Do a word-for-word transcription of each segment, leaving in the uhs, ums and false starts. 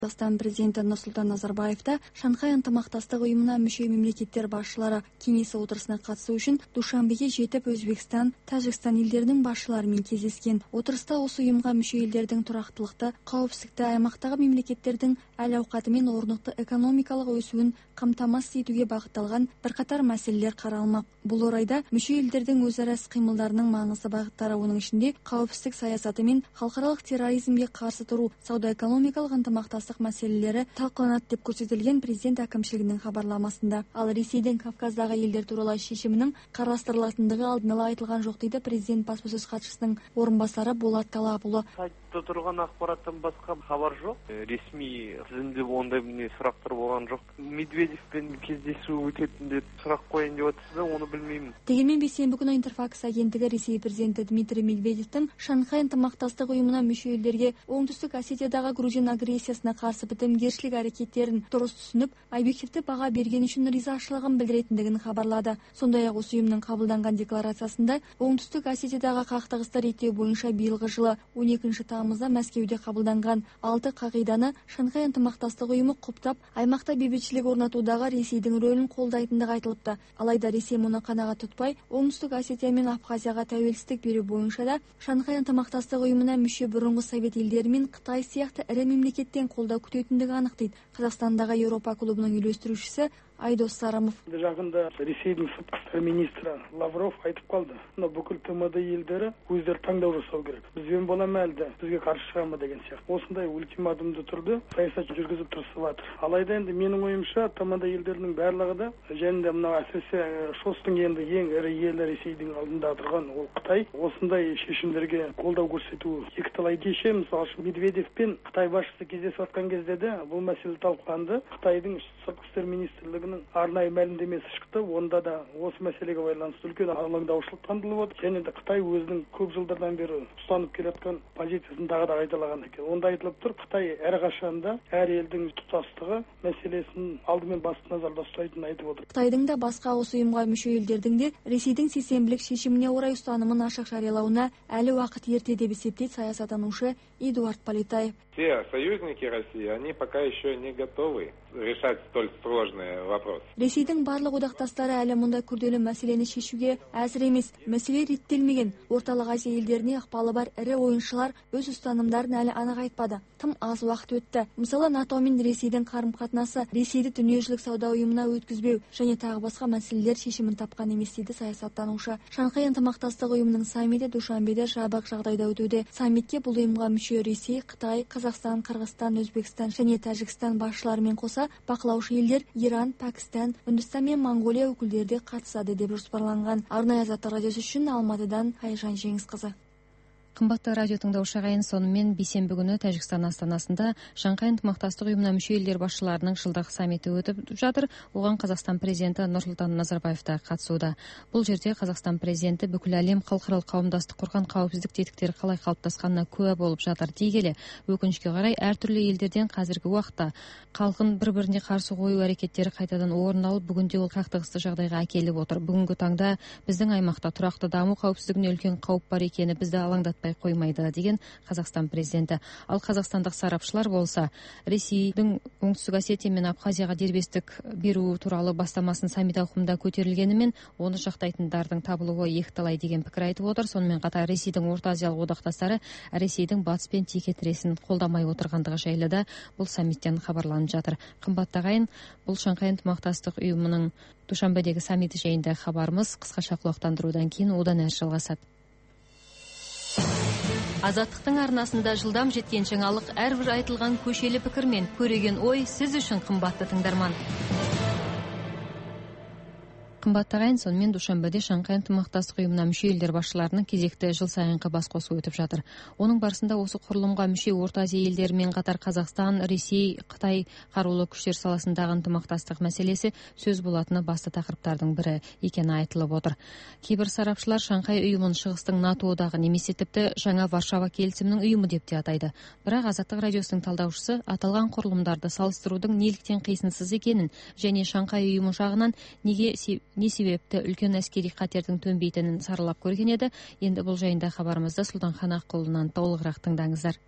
Қазақстан президенті Нұрсұлтан Назарбаев та Шанхай ынтымақтастық ұйымына мүше мемлекеттер басшылары кеңесі отырысына қатысу үшін Душанбеге жетіп, Өзбекстан, Тәжікстан елдерінің басшыларымен кездескен. Отырыста осы ұйымға мүше елдердің тұрақтылықты, қауіпсіздікті, аймақтағы мемлекеттердің әл-ауқаты мен орнықты экономикалық өсуін қамтамасыз етуге бағытталған бірқатар мәселелер қаралмақ. Бұл орайда мүше елдердің өзара іс-қимылдарының маңызды бағыттары, оның ішінде қауіпсіздік саясаты мен халықаралық терроризмге қарсы тұру, сауда-экономикалық ынтымақтастық мәселелері талқыланады деп көрсетілген президент әкімшілігінің хабарламасында. Ал Ресейдің Кавказдағы елдер туралы шешімінің қарастырылатындығы алдын ала айтылған жоқ дейді президент баспасөз хатшысының орынбасары Болат Талапұлы. Сайтта тұрған ақпараттан басқа хабар жоқ. Ресми тізімде ондай сұрақтар болған жоқ. Медведевпен кездесу өтетін деп сұрақ қойын деп отырсыз, оны білмеймін. Дегенмен бейсенбі күні Интерфакс агенттігі Ресей президенті Дмитрий Медведевтің Шанхай ынтымақтастық ұйымына мүше елдерге оңтүстік Осетиядағы грузин агрессиясына қарсы бітімгершілік әрекеттерін дұрыс түсініп, объективті баға берген үшін ризашылығын білдіретіндігін хабарлады. Сондай-ақ осы ұйымның қабылданған декларациясында оңтүстік Осетиядағы қақтығысты реттеу бойынша биылғы жылы он екінші тамызда Мәскеуде қабылданған алты қағиданы Шанхай ынтымақтастық ұйымы құптап, аймақта бейбітшілік орнатудағы Ресейдің рөлін қолдайтындығы айтылыпты. Алайда Ресей мұны қанағат тұтпай, оңтүстік Осетия мен Абхазияға тәуелсіздік беру бойынша да Шанхай ынтымақтастық ұйымына мүше бұрынғы Совет елдері мен Қытай сияқты ірі мемлекеттен қолдау күтетіндігі анық дейді Қазақстандағы Еуропа клубының үйлестірушісі Айдос Сарымов. Жақында Ресейдің сыртқы істер министрі Лавров айтып қалды. Бүкіл ТМД елдері өздері таңдау жасау керек. Бізбен бола ма әлде, бізге қарсы шыға ма деген сияқты. Осындай ультиматумды тұрды саясат жүргізіп тұрысып жатыр. Алайда енді менің ойымша ТМД елдерінің барлығы да, және де мынау әсіресе шостың енді ең ірі елі Ресейдің алдында тұрған ол Қытай, осындай шешімдерге қолдау көрсету екіталай. Кеше мысалы Медведев пен Қытай басшысы кездесіп жатқан кезде де бұл мәселе талқыланды. Қытайдың сыртқы істер министрлігінің арнайы мәлімдемесі шықты. Онда да осы мәселеге байланысты үлкен алаңдаушылық танытылып отыр. Және де Қытай өзінің көп жылдардан бері ұстанып келе жатқан позициясын тағы да қайталаған екен. Онда айтылып тұр, Қытай әрқашанда әр елдің тұтастығы мәселесін алдымен басты назарда ұстайтынын айтып отыр. Қытайдың да басқа осы ұйымға мүше елдердің де Ресейдің сейсенбілік шешіміне орай ұстанымын ашық жариялауына әлі уақыт ерте деп есептейді саясаттанушы Эдуард Политаев. Все союзники России, они пока еще не готовы решать столь сложные вопросы. Ресейдің барлық одақтастары әлі мұндай күрделі мәселені шешуге әзір емес. Мәселе реттелмеген. Орталық Азия елдеріне ықпалы бар ірі ойыншылар өз ұстанымдарын әлі анық айтпады. Тым аз уақыт өтті. Мысалы, НАТО мен Ресейдің қарым-қатынасы, Ресейді дүниежүзілік сауда ұйымына өткізбеу және тағы басқа мәселелер шешімін тапқан емес дейді саясаттанушы. Шанхай ынтымақтастық ұйымының саммиті Душанбеде жабық жағдайда өтуде. Саммитке бұл ұйымға мүше Ресей, Қытай, Қазақстан, Қырғызстан, Өзбекстан және Тәжікстан басшыларымен қоса бақылаушы елдер Иран, Пәкістан, Үндістан мен Монғолия өкілдері де қатысады деп жоспарланған. Арнайы Азаттық радиосы үшін Алматыдан Айжан Жеңісқызы. Қымбатты радио тыңдаушы ағайын, сонымен бейсенбі күні Тәжікстан астанасында Шанхай ынтымақтастық ұйымына мүше елдер басшыларының жылдық саммиті өтіп жатыр. Оған Қазақстан президенті Нұрсұлтан Назарбаев та қатысуда. Бұл жерде Қазақстан президенті бүкіл әлем халықаралық қауымдастық құрған қауіпсіздік тетіктері қалай қалыптасқанына куә болып жатыр дей келе, өкінішке қарай әртүрлі елдерден қазіргі уақытта халқын бір-біріне қарсы қою әрекеттері қайтадан орын алып, бүгінде ол қақтығысты жағдайға әкеліп отыр. Бүгінгі таңда біздің аймақта тұрақты даму қауіпсіздігіне үлкен қауіп бар екені бізді алаңдатпай қоймайды деген Қазақстан президенті. Ал қазақстандық сарапшылар болса, Ресейдің оңтүстік Осетия мен Абхазияға дербестік беру туралы бастамасын саммит ауқымында көтерілгенімен, оны жақтайтындардың табылуы екіталай деген пікір айтып отыр. Сонымен қатар Ресейдің орта азиялық одақтастары Ресейдің батыспен теке тіресін қолдамай отырғандығы жайлы да бұл саммиттен хабарланып жатыр. Қымбатты ағайын, бұл Шанхай ынтымақтастық ұйымының Душанбедегі саммиті жайында хабарымыз қысқаша құлақтандырудан кейін одан әрі жалғасады. Азаттықтың арнасында жылдам жеткен жаңалық, әрбір айтылған көшелі пікір мен көреген ой сіз үшін қымбатты тыңдарман. Қымбатты ағайын, сонымен Душанбеде Шанхай ынтымақтастық ұйымына мүше елдер басшыларының кезекті жыл сайынғы басқосуы өтіп жатыр. Оның барысында осы құрылымға мүше Орта Азия елдерімен қатар Қазақстан, Ресей, Қытай қарулы күштер саласындағы ынтымақтастық мәселесі сөз болатыны басты тақырыптардың бірі екені айтылып отыр. Кейбір сарапшылар Шанхай ұйымын шығыстың НАТО одағы немесе тіпті жаңа Варшава келісімінің ұйымы деп те атайды. Бірақ Азаттық радиосының талдаушысы аталған құрылымдарды салыстырудың неліктен қисынсыз екенін және Шанхай ұйымы жағынан неге не себепті үлкен әскери қатердің төнбейтінін саралап көрген еді. Енді бұл жайында хабарымызды Сұлтанхан Аққұлынан толығырақ тыңдаңыздар.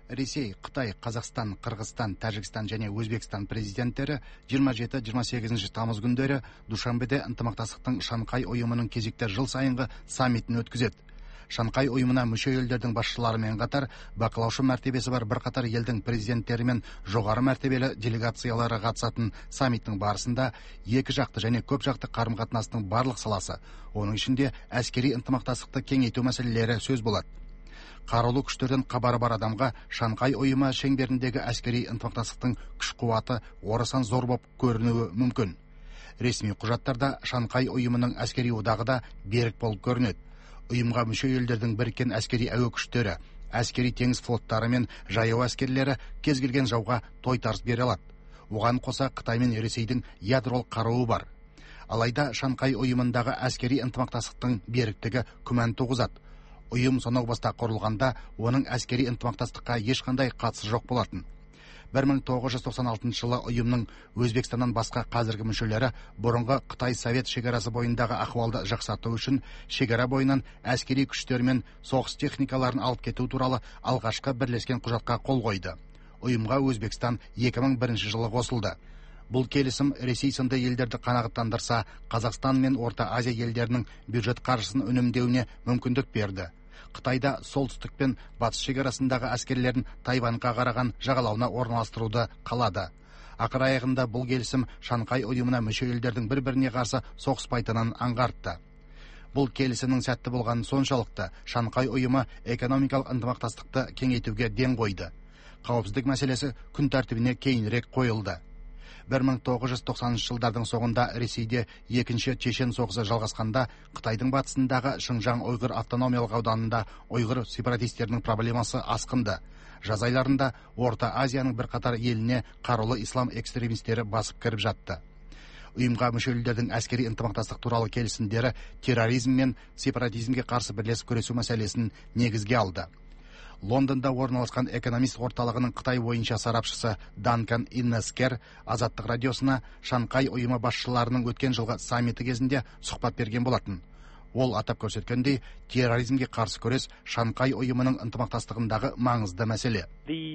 Ресей, Қытай, Қазақстан, Қырғызстан, Тәжікстан және Өзбекстан президенттері жиырма жеті жиырма сегізінші тамыз күндері Душанбеде ынтымақтастықтың Шанхай ұйымының кезекті жыл сайынғы саммитін өткізеді. Шанхай ұйымына мүше елдердің басшыларымен қатар бақылаушы мәртебесі бар бірқатар елдің президенттері мен жоғары мәртебелі делегациялары қатысатын саммиттің барысында екі жақты және көп жақты қарым-қатынастың барлық саласы, оның ішінде әскери ынтымақтастықты кеңейту мәселелері сөз болады. Қарулы күштерден хабары бар адамға Шанхай ұйымы шеңберіндегі әскери ынтымақтастықтың күш-қуаты орасан зор болып көрінуі мүмкін. Ресми құжаттарда Шанхай ұйымының әскери одағы да берік болып көрінеді. Ұйымға мүше елдердің біріккен әскери әуе күштері, әскери теңіз флоттары мен жаяу әскерлері кез келген жауға тойтарыс бере алады. Оған қоса Қытай мен Ресейдің ядролық қаруы бар. Алайда Шанхай ұйымындағы әскери ынтымақтастықтың беріктігі күмән туғызады. Ұйым сонау баста құрылғанда оның әскери ынтымақтастыққа ешқандай қатысы жоқ болатын. бір мың тоғыз жүз тоқсан алтыншы жылы ұйымның Өзбекстаннан басқа қазіргі мүшелері бұрынғы Қытай Совет шекарасы бойындағы ахуалды жақсарту үшін шекара бойынан әскери күштер мен соғыс техникаларын алып кету туралы алғашқы бірлескен құжатқа қол қойды. Ұйымға Өзбекстан екі мың бірінші жылы қосылды. Бұл келісім Ресей сынды елдерді қанағаттандырса, Қазақстан мен Орта Азия елдерінің бюджет қаржысын үнемдеуіне мүмкіндік берді. Қытайда солтүстік пен батыс шекарасындағы әскерлерін Тайваньға қараған жағалауына орналастыруды қалады. Ақыр аяғында бұл келісім Шанхай ұйымына мүше елдердің бір-біріне қарсы соғыспайтынын аңғартты. Бұл келісімнің сәтті болғаны соншалықты Шанхай ұйымы экономикалық ынтымақтастықты кеңейтуге ден қойды. Қауіпсіздік мәселесі күн тәртібіне кейінірек қойылды. бір мың тоғыз жүз тоқсаныншы жылдардың соңында Ресейде екінші Чечен соғысы жалғасқанда Қытайдың батысындағы Шыңжаң Ұйғыр автономиялық ауданында ұйғыр сепаратистерінің проблемасы асқынды. Жаз айларында Орта Азияның бірқатар еліне қарулы ислам экстремистері басып кіріп жатты. Ұйымға мүше елдердің әскери ынтымақтастық туралы келісімдері терроризм мен сепаратизмге қарсы бірлесіп күресу мәселесін негізге алды. Лондонда орналасқан экономист орталығының Қытай бойынша сарапшысы Данкан Иннескер Азаттық радиосына Шанхай ұйымы басшыларының өткен жылғы саммиті кезінде сұхбат берген болатын. Ол атап көрсеткендей, терроризмге қарсы күрес Шанхай ұйымының ынтымақтастығындағы маңызды мәселе.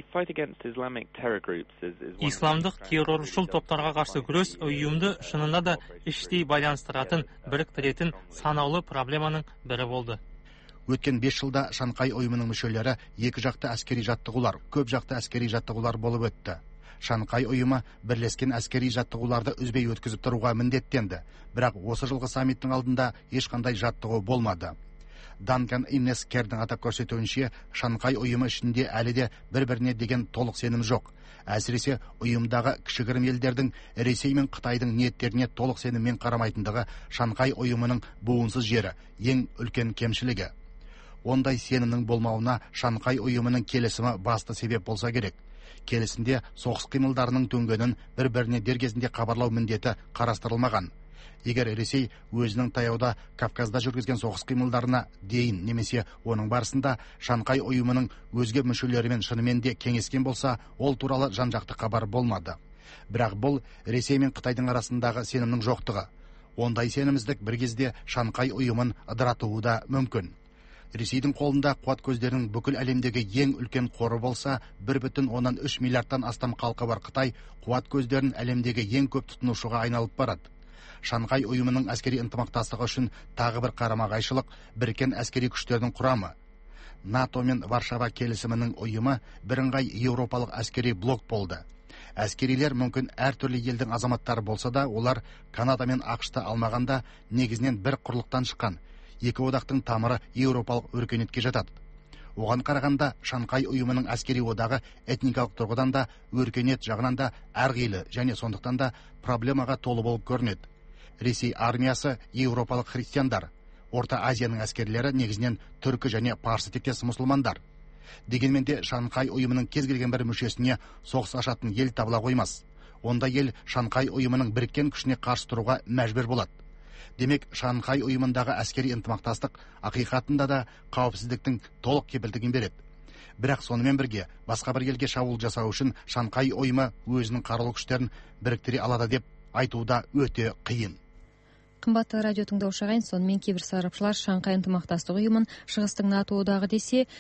Исламдық терроршыл топтарға қарсы күрес ұйымды шынында да іштей байланыстыратын, біріктіретін санаулы проблеманың бірі болды. Өткен бес жылда Шанхай ұйымының мүшелері екі жақты әскери жаттығулар, көп жақты әскери жаттығулар болып өтті. Шанхай ұйымы бірлескен әскери жаттығуларды үзбей өткізіп тұруға міндеттенді, бірақ осы жылғы саммиттің алдында ешқандай жаттығу болмады. Данкан Иннескердің атап көрсетуінше, Шанхай ұйымы ішінде әлі де бір-біріне деген толық сенім жоқ. Әсіресе ұйымдағы кішігірім елдердің Ресей мен Қытайдың ниеттеріне толық сеніммен қарамайтындығы Шанхай ұйымының буынсыз жері, ең үлкен кемшілігі. Ондай сенімнің болмауына Шанхай ұйымының келісімі басты себеп болса керек. Келісімде соғыс қимылдарының төнгенін бір-біріне дер кезінде хабарлау міндеті қарастырылмаған. Егер Ресей өзінің таяуда Кавказда жүргізген соғыс қимылдарына дейін немесе оның барысында Шанхай ұйымының өзге мүшелерімен шынымен де кеңескен болса, ол туралы жан-жақты хабар болмады. Бірақ бұл Ресей мен Қытайдың арасындағы сенімнің жоқтығы. Ондай сенімсіздік бір кезде Шанхай ұйымын ыдыратуы да мүмкін. Ресейдің қолында қуат көздерінің бүкіл әлемдегі ең үлкен қоры болса, бір бүтін оннан үш миллиардтан астам халқы бар Қытай қуат көздерін әлемдегі ең көп тұтынушыға айналып барады. Шанхай ұйымының әскери ынтымақтастығы үшін тағы бір қарама-қайшылық біріккен әскери күштердің құрамы. НАТО мен Варшава келісімінің ұйымы бірыңғай еуропалық әскери блок болды. Әскерилер мүмкін әртүрлі елдің азаматтары болса да, олар Канада мен ақш-ты алмағанда негізінен бір құрлықтан шыққан. Екі одақтың тамыры еуропалық өркениетке жатады. Оған қарағанда Шанхай ұйымының әскери одағы этникалық тұрғыдан да, өркениет жағынан да әрқилы және сондықтан да проблемаға толы болып көрінеді. Ресей армиясы еуропалық христиандар, Орта Азияның әскерлері негізінен түркі және парсы тектес мұсылмандар. Дегенмен де Шанхай ұйымының кез келген бір мүшесіне соғыс ашатын ел табыла қоймас. Онда ел Шанхай ұйымының біріккен күшіне қарсы тұруға мәжбүр болады. Демек, Шанхай ұйымындағы әскери ынтымақтастық ақиқатында да қауіпсіздіктің толық кепілдігін береді. Бірақ сонымен бірге басқа бір елге шабуыл жасау үшін Шанхай ұйымы өзінің қарулы күштерін біріктіре алады деп айтуда өте қиын. Қымбатты радио тыңдаушы ағайын, сонымен кейбір сарапшылар Шанхай ынтымақтастық ұйымын шығыстың НАТО одағы десе,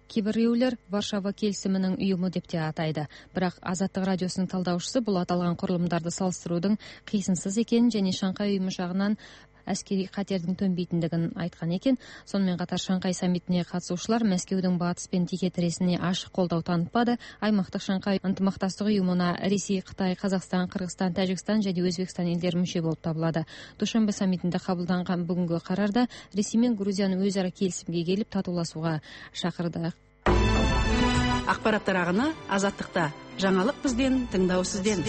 кейбіреулер Варшава келісімінің ұйымы деп те атайды. Бірақ Азаттық радиосының талдаушысы бұл аталған құрылымдарды салыстырудың қисынсыз екенін және Шанхай ұйымы жағынан әскери қатердің төнбейтіндігін айтқан екен. Сонымен қатар Шанхай саммитіне қатысушылар Мәскеудің батыс пен текетіресіне ашық қолдау танытпады. Аймақтық Шанхай ынтымақтастық ұйымына Ресей, Қытай, Қазақстан, Қырғызстан, Тәжікстан және Өзбекстан елдері мүше болып табылады. Душанбе саммитінде қабылданған бүгінгі қарарда Ресей мен Грузияны өзара келісімге келіп татуласуға шақырды. Ақпараттар ағыны Азаттықта. Жаңалық бізден, тыңдау сізден.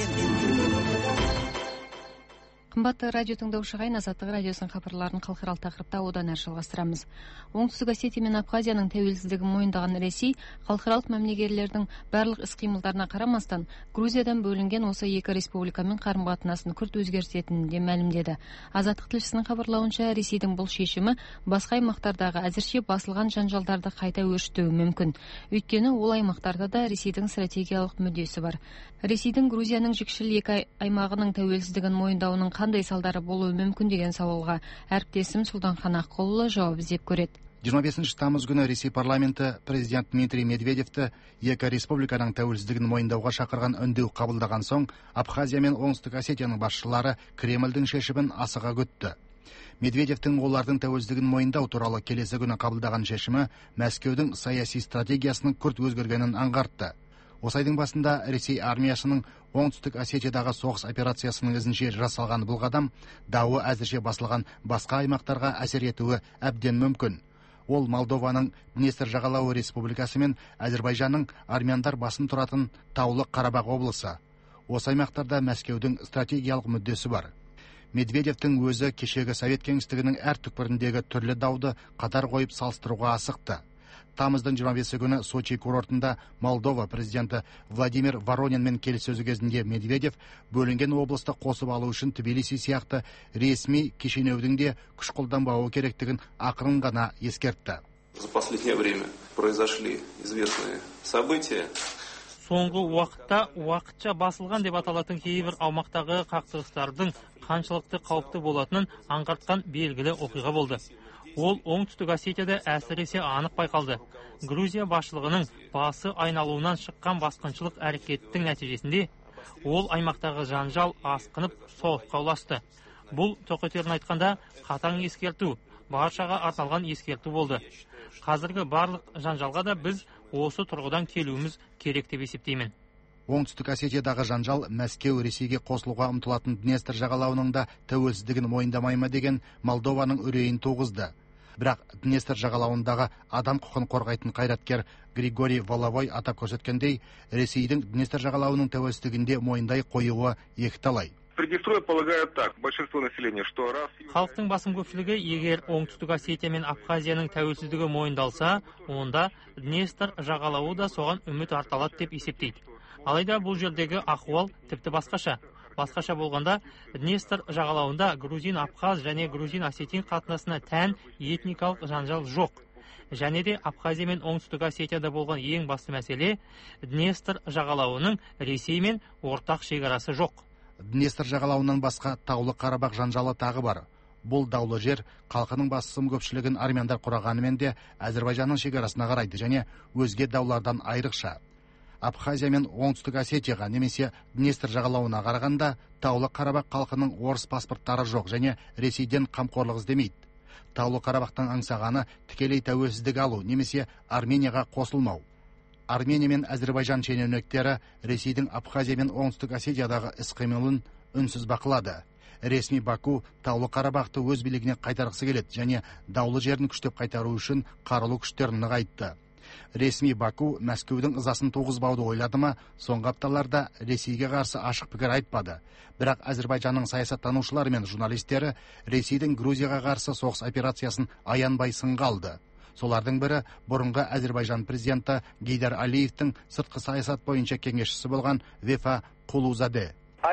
Қымбатты радио тыңдаушы ағайын, Азаттық радиосының хабарларын халықаралық тақырыпта одан әрі жалғастырамыз. Оңтүстік Осетия мен Абхазияның тәуелсіздігін мойындаған Ресей халықаралық мәмілегерлердің барлық іс-қимылдарына қарамастан Грузиядан бөлінген осы екі республикамен қарым-қатынасын күрт өзгертетінін де мәлімдеді. Азаттық тілшісінің хабарлауынша, Ресейдің бұл шешімі басқа аймақтардағы әзірше басылған жанжалдарды қайта өршітуі мүмкін. Өйткені ол аймақтарда да Ресейдің стратегиялық мүддесі бар. Ресейдің Грузияның жікшіл екі аймағының тәуелсіздігін мойындауының қандай салдары болуы мүмкін деген сауалға әріптесім Сұлтанхан Аққұлұлы жауап іздеп көреді. жиырма бесінші тамыз күні Ресей парламенті президент Дмитрий Медведевті екі республиканың тәуелсіздігін мойындауға шақырған үндеу қабылдаған соң, Абхазия мен Оңтүстік Осетияның басшылары Кремльдің шешімін асыға күтті. Медведевтің олардың тәуелсіздігін мойындау туралы келесі күні қабылдаған шешімі Мәскеудің саяси стратегиясының күрт өзгергенін аңғартты. Осы айдың басында Ресей армиясының Оңтүстік Осетиядағы соғыс операциясының ізінше жасалған бұл қадам дауы әзірше басылған басқа аймақтарға әсер етуі әбден мүмкін. Ол Молдованың Днестр жағалауы республикасы мен Әзербайжанның армяндар басын тұратын Таулы Қарабақ облысы. Осы аймақтарда Мәскеудің стратегиялық мүддесі бар. Медведевтің өзі кешегі Совет кеңістігінің әр түкпіріндегі түрлі дауды қатар қойып салыстыруға асықты. Тамыздың жиырма бесі күні Сочи курортында Молдова президенті Владимир Воронинмен келіссөзі кезінде Медведев бөлінген облысты қосып алу үшін Тбилиси сияқты ресми Кишинеудің де күш қолданбауы керектігін ақырын ғана ескертті. За последнее время произошли известные события. Соңғы уақытта уақытша басылған деп аталатын кейбір аумақтағы қақтығыстардың қаншалықты қауіпті болатынын аңғартқан белгілі оқиға болды. Ол Оңтүстік Осетияда әсіресе анық байқалды. Грузия басшылығының басы айналуынан шыққан басқыншылық әрекеттің нәтижесінде ол аймақтағы жанжал асқынып соғысқа ұласты. Бұл тоқетерін айтқанда қатаң ескерту, баршаға арналған ескерту болды. Қазіргі барлық жанжалға да біз осы тұрғыдан келуіміз керек деп есептеймін. Оңтүстік Осетиядағы жанжал Мәскеу Ресейге қосылуға ұмтылатын Днестр жағалауының да тәуелсіздігін мойындамайма деген Молдованың үрейін туғызды. Бірақ Днестр жағалауындағы адам құқын қорғайтын қайраткер Григорий Воловой атап көрсеткендей, Ресейдің Днестр жағалауының тәуелсіздігінде мойындай қоюы екіталай. Приднестровье полагают так, большинство населения, что раз... Халықтың басым көпшілігі егер Оңтүстік Осетия мен Абхазияның тәуелсіздігі мойындалса, онда Днестр жағалауы да соған үміт арталады деп есептейді. Алайда бұл жердегі ахуал тіпті басқаша. Басқаша болғанда, Днестр жағалауында грузин Абхаз және грузин Осетин қатынасына тән этникалық жанжал жоқ. Және де Абхазия мен Оңтүстік Осетияда болған ең басты мәселе Днестр жағалауының Ресеймен ортақ шекарасы жоқ. Днестр жағалауынан басқа Таулы Қарабақ жанжалы тағы бар. Бұл даулы жер халқының басым көпшілігін армяндар құрағанымен де Әзербайжанның шекарасына қарайды және өзге даулардан айрықша. Абхазия мен Оңтүстік Осетияға немесе Днестр жағалауына қарағанда Таулы Қарабақ халқының орыс паспорттары жоқ және Ресейден қамқорлық іздемейді. Таулы Қарабақтан аңсағаны тікелей тәуелсіздік алу немесе Арменияға қосылмау. Армения мен Әзербайжан шенеуніктері Ресейдің Абхазия мен Оңтүстік Осетиядағы іс-қимылын үнсіз бақылады. Ресми Баку Таулы Қарабақты өз билігіне қайтарғысы келеді және даулы жерін күштеп қайтару үшін қарулы күштерін нығайтты. Ресми Баку Мәскеудің ызасын туғызбауды ойлады ма, соңғы апталарда Ресейге қарсы ашық пікір айтпады. Бірақ Әзербайжанның саясаттанушылары мен журналистері Ресейдің Грузияға қарсы соғыс операциясын аянбай сынға алды. Солардың бірі бұрынғы Әзербайжан президенті Гейдар Алиевтің сыртқы саясат бойынша кеңесшісі болған Вефа Қулузаде.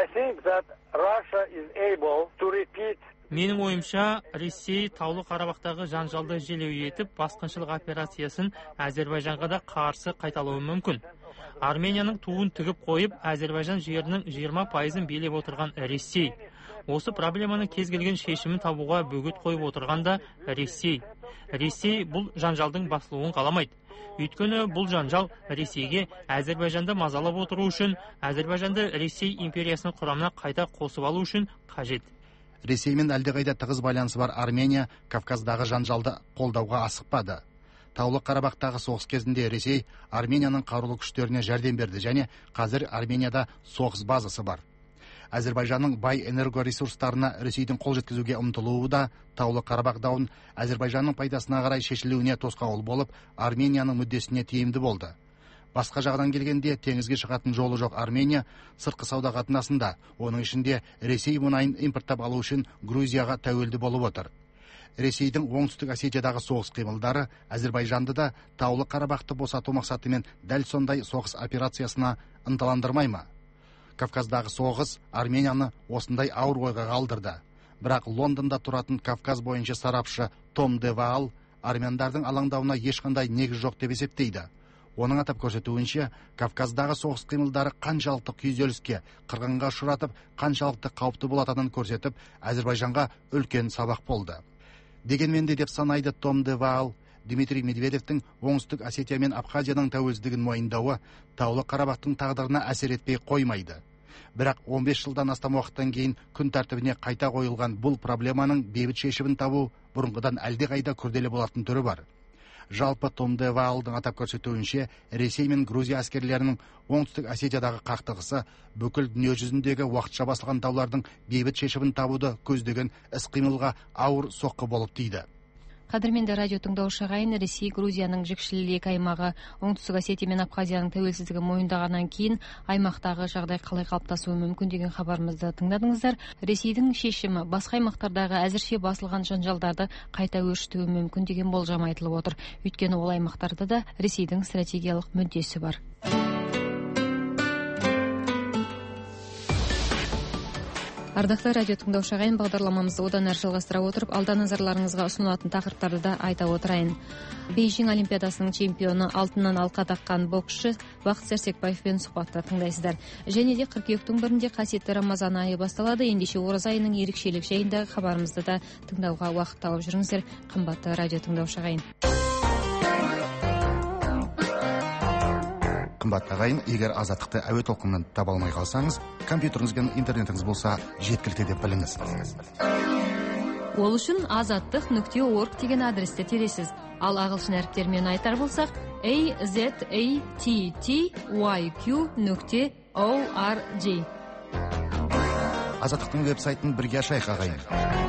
Менің ойымша, Ресей Таулы Қарабақтағы жанжалды желеу етіп, басқыншылық операциясын Әзербайжанға да қарсы қайталауы мүмкін. Арменияның туын тігіп қойып, Әзербайжан жерінің жиырма пайызын билеп отырған Ресей. осы проблеманы кез келген шешімін табуға бөгет қойып отырғанда Ресей. Ресей бұл жанжалдың басылуын қаламайды. Өйткені бұл жанжал Ресейге Әзербайжанды мазалап отыру үшін, Әзербайжанды Ресей империясының құрамына қайта қосып алу үшін қажет. Ресеймен әлдеқайда тығыз байланысы бар Армения Кавказдағы жанжалды қолдауға асықпады. Таулы Қарабақтағы соғыс кезінде Ресей Арменияның қарулы күштеріне жәрдем берді және қазір Арменияда соғыс базасы бар. Әзербайжанның бай энергоресурстарына Ресейдің қол жеткізуге ұмтылуы да Таулы Қарабақ дауын Әзербайжанның пайдасына қарай шешілуіне тосқауыл болып, Арменияның мүддесіне тиімді болды. Басқа жағынан келгенде, теңізге шығатын жолы жоқ Армения сыртқы сауда қатынасында, оның ішінде Ресей мұнайын импорттап алу үшін Грузияға тәуелді болып отыр. Ресейдің оңтүстік Осетиядағы соғыс қимылдары Әзербайжанды да Таулы Қарабақты босату мақсатымен дәл сондай соғыс операциясына ынталандырмай ма? Кавказдағы соғыс Арменияны осындай ауыр ойға қалдырды. Бірақ Лондонда тұратын Кавказ бойынша сарапшы Том де Ваал армяндардың алаңдауына ешқандай негіз жоқ деп есептейді. Оның атап көрсетуінше, Кавказдағы соғыс қимылдары қаншалықты күйзеліске, қырғынға ұшыратып, қаншалықты қауіпті болатынын көрсетіп, Әзербайжанға үлкен сабақ болды. Дегенмен де деп санайды Том де Ваал, Дмитрий Медведевтің оңтүстік Осетия мен Абхазияның тәуелсіздігін мойындауы Таулы Қарабақтың тағдырына әсер етпей қоймайды. Бірақ он бес жылдан астам уақыттан кейін күн тәртібіне қайта қойылған бұл проблеманың бейбіт шешімін табу бұрынғыдан әлдеқайда күрделі болатын түрі бар. Жалпы Том де Ваалдың атап көрсетуінше, Ресей мен Грузия әскерлерінің оңтүстік Осетиядағы қақтығысы бүкіл дүние жүзіндегі уақытша басылған даулардың бейбіт шешімін табуды көздеген іс-қимылға ауыр соққы болып тиді. Қадірменді радио тыңдаушы ағайын, Ресей Грузияның жікшілік аймағы оңтүстік Осетия мен Абхазияның тәуелсіздігін мойындағаннан кейін аймақтағы жағдай қалай қалыптасуы мүмкін деген хабарымызды тыңдадыңыздар. Ресейдің шешімі басқа аймақтардағы әзірше басылған жанжалдарды қайта өршітуі мүмкін деген болжам айтылып отыр. Өйткені ол аймақтарда да Ресейдің стратегиялық мүддесі бар. Ардақты радио тыңдаушы ағайын, бағдарламамызды одан әрі жалғастыра отырып, алда назарларыңызға ұсынылатын тақырыптарды да айта отырайын. Бейжің Олимпиадасының чемпионы, алтыннан алқа таққан боксшы Бақыт Сәрсекбаевпен сұхбатты тыңдайсыздар. Және де қыркүйектің бірінде қасиетті Рамазан айы басталады. Ендеше ораза айының ерекшелік жайындағы хабарымызды да тыңдауға уақыт тауып жүріңіздер, қымбатты радио тыңдаушы ағайын. Қымбатты ағайын, егер азаттықты әуе толқынынан таба алмай қалсаңыз, компьютеріңіз бен интернетіңіз болса жеткілікті деп біліңіз. Ол үшін азаттық нүкте орг деген адресті тересіз. Ал ағылшын әріптермен айтар болсақ, a z a t t y q нүкте org. Азаттықтың веб-сайтын бірге ашайық ағайын.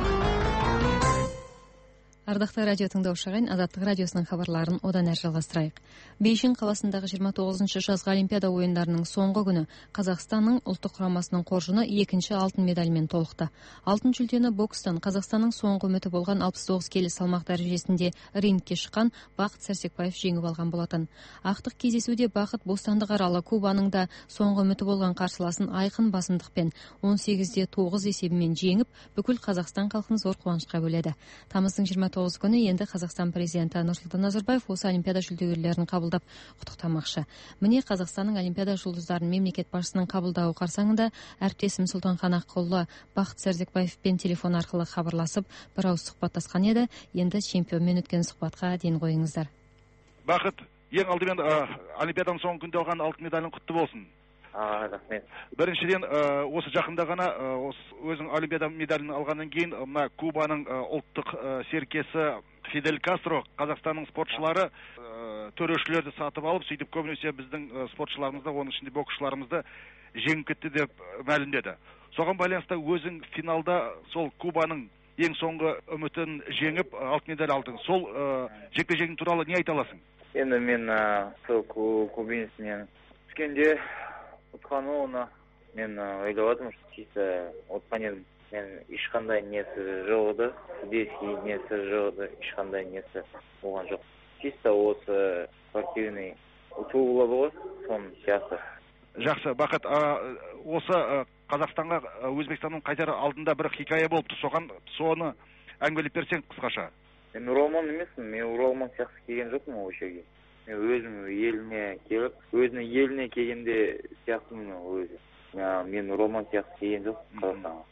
Ардақты радио тыңдаушы ағайын, Азаттық радиосының хабарларын одан әрі жалғастырайық. Бейжің қаласындағы жиырма тоғызыншы жазғы Олимпиада ойындарының соңғы күні Қазақстанның ұлттық құрамасының қоржыны екінші алтын медальмен толықты. Алтын жүлдені бокстан Қазақстанның соңғы үміті болған алпыс тоғыз келі салмақ дәрежесінде рингке шыққан Бақыт Сәрсекбаев жеңіп алған болатын. Ақтық кездесуде Бақыт бостандық аралы Кубаның да соңғы үміті болған қарсыласын айқын басымдықпен он сегізде тоғыз есебімен жеңіп, бүкіл Қазақстан халқын зор қуанышқа бөледі. Тамыздың жиырма тоғыз күні енді Қазақстан президенті Нұрсұлтан Назарбаев осы Олимпиада жүлдегерлерін қабылдап құттықтамақшы. Міне Қазақстанның Олимпиада жұлдыздарын мемлекет басшысының қабылдауы қарсаңында әріптесім Сұлтанхан Аққұлы Бақыт Сәрсекбаевпен телефон арқылы хабарласып, бір ауыз сұхбаттасқан еді. Енді чемпионмен өткен сұхбатқа ден қойыңыздар. Бақыт, ең алдымен Олимпиаданың соңғы күнде алған алтын медалің құтты болсын. Рахмет. Біріншіден, осы жақында ғана өзің Олимпиада медалін алғаннан кейін мына Кубаның ұлттық серкесі Фидель Кастро Қазақстанның спортшылары төрешілерді сатып алып, сөйтіп көбінесе біздің спортшыларымызды, оның ішінде боксшыларымызды жеңіп кетті деп мәлімдеді. Соған байланысты өзің финалда сол Кубаның ең соңғы үмітін жеңіп алтын медаль алдың. Сол жекпе-жегің туралы не айта аласың? Енді мен сол кубинецінен түскенде ұтқаны оны мен ойлап отырмын, чисто ұтқан едім. Мен ешқандай несі жоқ еді, судейский несі жоқ еді, ешқандай несі болған жоқ. Чисто осы спортивный ұту болады ғой, соның сияқты. Жақсы, Бақыт, осы Қазақстанға Өзбекстанның қайтар алдында бір хикая болыпты, соған соны әңгімелеп берсең қысқаша. Мен оралман емеспін, мен оралман сияқты келген жоқпын ол жерге. Мен өзім еліне келіп, өзінің еліне келгенде сияқтымын өзі. Мен оралман сияқты келген жоқпын Қазақстанға.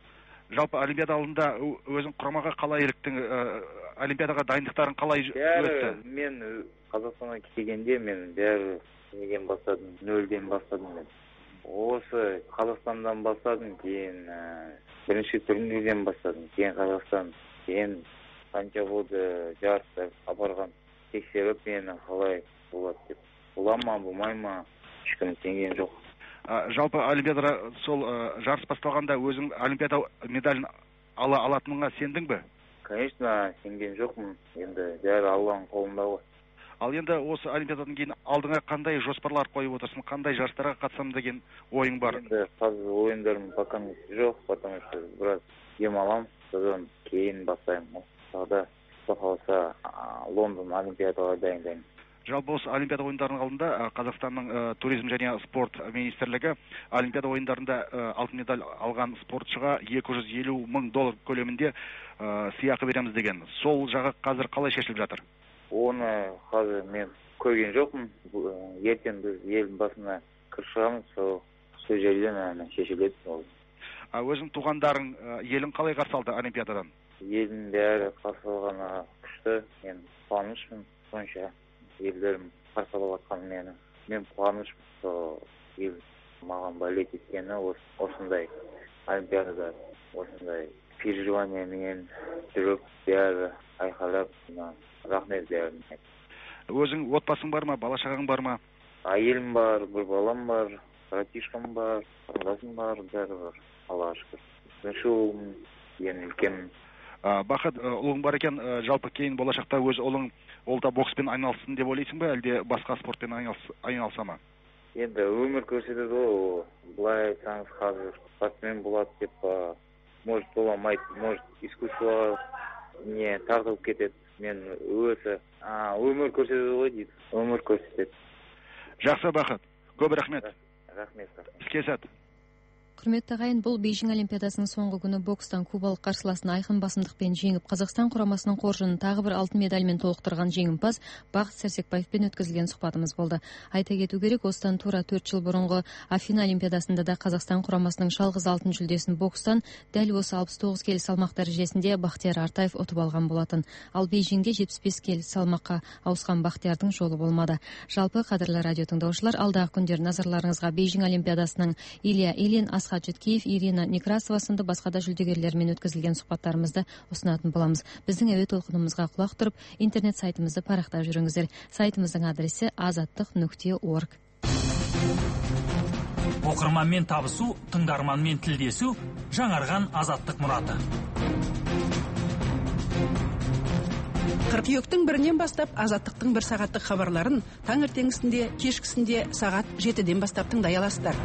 жалпы олимпиада алдында өзің құрамаға қалай іліктің, олимпиадаға дайындықтарын қалай өтті? Мен Қазақстанға келгенде мен бәрі неден бастадым, нөлден бастадым мен. Осы Қазақстандан бастадым, кейін бірінші турнирден бастадым, кейін Қазақстан, кейін қанша болды жарыстар апарған, тексеріп мені қалай болады деп. Бола ма, болмай ма, ешкім сенген жоқ. Жалпы олимпиадада сол жарыс басталғанда өзің олимпиада медалін ала алатыныңа сендің бе? Конечно, сенген жоқпын. Енді бәрі Алланың қолында ғой. Ал енді осы олимпиададан кейін алдыңа қандай жоспарлар қойып отырсың, қандай жарыстарға қатысамын деген ойың бар? Енді қазір ойындарым пока жоқ, потому что біраз демаламын, содан кейін бастаймын. Тағы да Лондон олимпиадаға дайындаймын. Жалпы осы олимпиада ойындарының алдында Қазақстанның туризм және спорт министрлігі олимпиада ойындарында алтын медаль алған спортшыға екі жүз елу мың доллар көлемінде сыйақы береміз деген. Сол жағы қазір қалай шешіліп жатыр? Оны қазір мен көрген жоқпын. Ертең біз ел басына кіріп шығамыз, сол жерден шешіледі. Өзің туғандарың, елің қалай қарсы алды олимпиададан? Елдің бәрі қарсы алғаны күшті. Мен қуанышпын, сонша елдерім қарсы алып жатқан мені. Мен қуанышпын, сол ел маған бәлет еткені осындай олимпиадада, осындай переживаниямен жүріп, бәрі айқайлап, рахмет бәріне. Өзің отбасың бар ма, бала шағаң бар ма? Әйелім бар, бір балам бар, братишкам бар, қарындасым бар, бәрі бар. Аллаға шүкір. Бірінші ұлым, ең үлкенім. Бақыт, ұлың бар екен, жалпы кейін болашақта өз ұлың ол да бокспен айналсын деп ойлайсың ба, әлде басқа спортпен айналса ма? Енді өмір көрсетеді ғой, былай айтсаңыз қазір спортсмен болады деп, может боламайды, может искусство не тартылып кетеді. Мен өзі өмір көрсетеді ғой дейді, өмір көрсетеді. Жақсы, Бақыт, көп рахмет. Рахмет. Іске сәт. Құрметті ағайын, бұл Бейжің олимпиадасының соңғы күні бокстан кубалық қарсыласын айқын басымдықпен жеңіп, Қазақстан құрамасының қоржынын тағы бір алтын медальмен толықтырған жеңімпаз Бақыт Сәрсекбаевпен өткізілген сұхбатымыз болды. Айта кету керек, осыдан тура төрт жыл бұрынғы Афина олимпиадасында да Қазақстан құрамасының жалғыз алтын жүлдесін бокстан дәл осы алпыс тоғыз келі салмақ дәрежесінде Бақтияр Артаев ұтып алған болатын. Ал Бейжіңде жетпіс бес келі салмаққа ауысқан Бақтиярдың жолы болмады. Жалпы, қадірлі радио тыңдаушылар, алдағы күндер назарларыңызға Бейжің олимпиадасының Илья Ильин, Асхат Жүткеев, Ирина Некрасова сынды басқа да жүлдегерлермен өткізілген сұхбаттарымызды ұсынатын боламыз. Біздің әуе толқынымызға құлақ тұрып, интернет сайтымызды парақтап жүріңіздер. Сайтымыздың адресі азаттық нүкте орг. Оқырманмен табысу, тыңдарманмен тілдесу, жаңарған азаттық мұраты. Қыркүйектің бірінен бастап азаттықтың бір сағаттық хабарларын таңертеңгісінде, кешкісінде сағат жетіден бастап тыңдай аласыздар.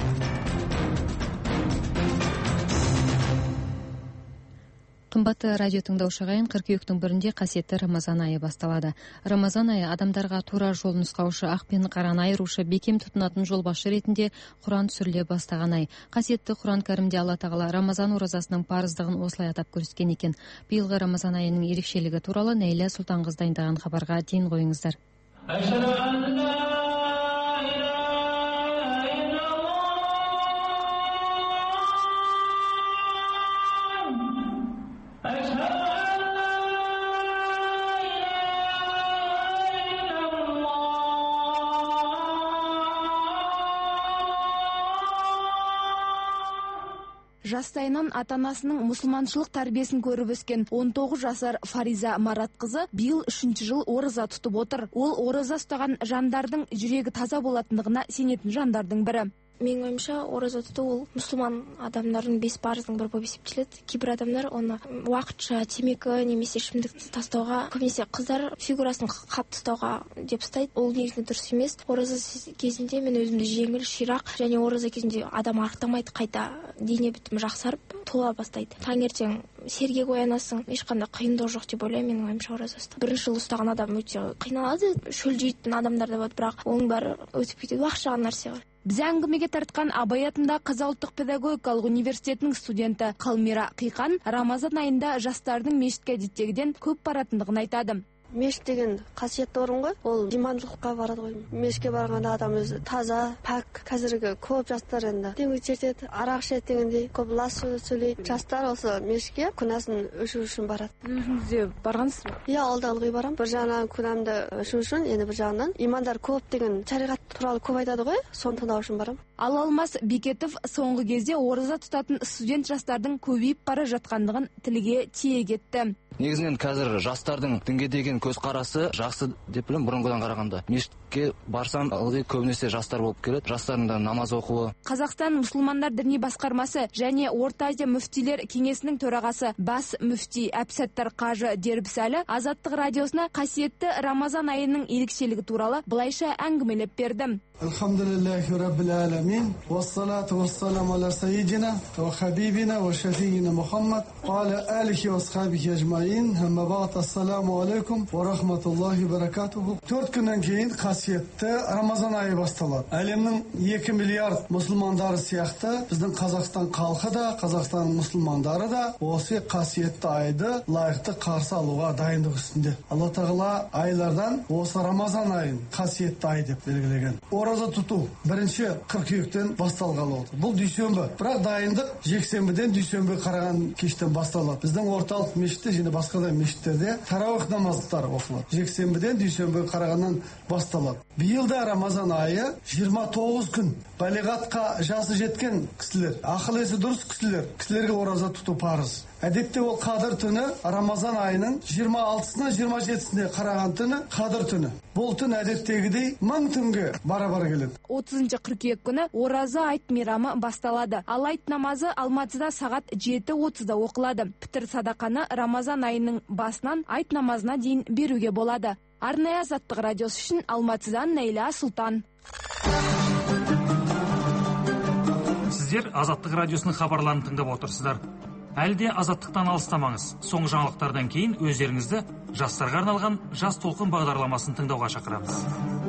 Қымбатты радио тыңдаушы ағайын, қыркүйектің бірінде қасиетті Рамазан айы басталады. Рамазан айы адамдарға тура жол нұсқаушы, ақ пен қараны айырушы, бекем тұтынатын жолбасшы ретінде Құран түсіріле бастаған ай. Қасиетті Құран кәрімде Алла тағала Рамазан оразасының парыздығын осылай атап көрсеткен екен. Биылғы Рамазан айының ерекшелігі туралы Нәйлә Сұлтанқыз дайындаған хабарға дейін қойыңыздар. Жастайынан ата-анасының мұсылманшылық тәрбиесін көріп өскен он тоғыз жасар Фариза Маратқызы биыл үшінші жыл ораза тұтып отыр. Ол ораза ұстаған жандардың жүрегі таза болатындығына сенетін жандардың бірі. Менің ойымша, ораза тұту ол мұсылман адамдардың бес парыздың бірі болып есептеледі. Кейбір адамдар оны уақытша темекі немесе ішімдікті тастауға, көбінесе қыздар фигурасын қап тастауға деп ұстайды. Ол негізінде дұрыс емес. Ораза кезінде мен өзімді жеңіл, ширақ және ораза кезінде адам арықтамайды, қайта дене бітімі жақсарып тола бастайды. Таңертең сергек оянасың, ешқандай қиындық жоқ деп ойлаймын. Менің ойымша, ораза ұстау. Бірінші жыл ұстаған адам өте қиналады, шөлдейтін адамдар да бар, бірақ оның бәрі өтіп кетеді, уақытша нәрсе ғой. Біз әңгімеге тартқан Абай атындағы Қазақ ұлттық педагогикалық университетінің студенті Қалмира Қиқан Рамазан айында жастардың мешітке әдеттегіден көп баратындығын айтады. Мешіт деген қасиетті орын ғой. Ол имандылыққа барады ғой. Мешітке барғанда адам өзі таза, пәк. Қазіргі көп жастар енді темекі шертеді, арақ ішеді дегендей, көп лас сөйлейді. Жастар осы мешітке күнәсін өшіру үшін барады. Өзіңізде барғансыз ба? Иә, ол да ылғи барамын. Бір жағынан күнәмді өшіру үшін, енді бір жағынан имандар көп деген шариғат туралы көп айтады ғой, соны тыңдау үшін барамын. Ал Алмас Бекетов соңғы кезде ораза тұтатын студент жастардың көбейіп бара жатқандығын тілге тиек етті. Негізінен қазір жастардың дінге деген көзқарасы жақсы деп білем, бұрынғыдан қарағанда. Мешітке барсам, ылғи көбінесе жастар болып келеді, жастардың да намаз оқуы. Қазақстан мұсылмандар діни басқармасы және Орта Азия мүфтилер кеңесінің төрағасы бас мүфти Әбсаттар Қажы Дербісәлі Азаттық радиосына қасиетті Рамазан айының ерекшелігі туралы былайша әңгімелеп берді. Алхамдулиллахи раббил аламин, вассалату вассаламу аля саййидина ва хабибина ва шафиина Мухаммад ва аля алихи ва асхабихи ажмаин. Амма баъд, ассаламу алейкум ва рахматуллахи ва баракатуху. Төрт күннен кейін қасиетті Рамазан айы басталады. Әлемнің екі миллиард мұсылмандары сияқты біздің Қазақстан халқы да, Қазақстан мұсылмандары да осы қасиетті айды лайықты қарсы алуға дайындық үстінде. Алла тағала айлардан осы Рамазан айын қасиетті ай деп белгілеген. Ораза тұту бірінші қыркүйектен басталғалы отыр. Бұл дүйсенбі. Бірақ дайындық жексенбіден дүйсенбі қараған кештен басталады. Біздің орталық мешітте және басқа да мешіттерде тарауих намаздары оқылады. Жексенбіден дүйсенбі қарағаннан басталады. Биылда Рамазан айы жиырма тоғыз күн. Балиғатқа жасы жеткен кісілер, ақыл есі дұрыс кісілер, кісілерге ораза тұту парыз. Әдетте ол Қадыр түні Рамазан айының жиырма алтысына жиырма жетісіне қараған түні Қадыр түні. Бұл түн әдеттегідей мың түнге бара-бар келеді. отызыншы қыркүйек күні ораза айт мейрамы басталады. Ал айт намазы Алматыда сағат жеті отызда оқылады. Пітір садақаны Рамазан айының басынан айт намазына дейін беруге болады. Арнайы Азаттық радиосы үшін Алматыдан Нәйла Сұлтан. Сіздер Азаттық радиосының хабарларын тыңдап отырсыздар. Әлде Азаттықтан алыстамаңыз. Соңғы жаңалықтардан кейін өздеріңізді жастарға арналған Жас толқын бағдарламасын тыңдауға шақырамыз.